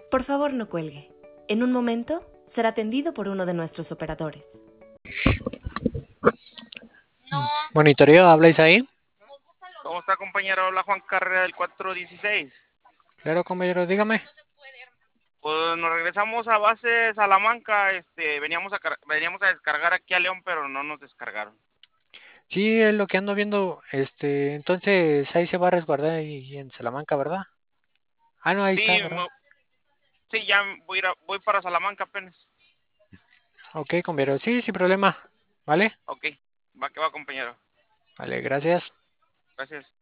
Por favor, no cuelgue. En un momento será atendido por uno de nuestros operadores. Monitoreo, ¿habláis ahí? ¿Cómo está, compañero? Habla Juan Carrera del 416. Claro, compañero, dígame. Pues nos regresamos a base Salamanca. Veníamos a descargar aquí a León, pero no nos descargaron. Sí, es lo que ando viendo. Entonces ahí se va a resguardar ahí en Salamanca, ¿verdad? Ah, no, ahí está, Sí, ¿verdad? sí, ya voy para Salamanca apenas. Ok, compañero, sí, sin problema. ¿Vale? Ok, va que va, compañero. Vale, gracias. Gracias.